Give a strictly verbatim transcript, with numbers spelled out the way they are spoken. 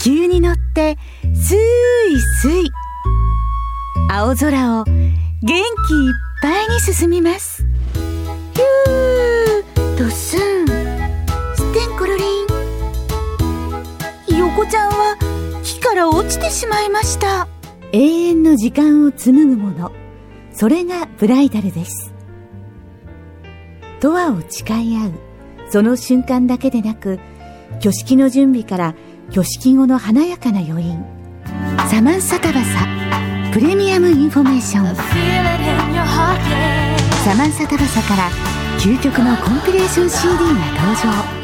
急に乗ってスイスイ青空を元気いっぱいに進みます。ヒュードスンステンコロリン。横ちゃんは木から落ちてしまいました。永遠の時間を紡ぐもの、それがブライダルです。永遠を誓い合うその瞬間だけでなく、挙式の準備から挙式後の華やかな余韻。サマンサタバサプレミアムインフォメーション。サマンサタバサから究極のコンピレーション シーディー が登場。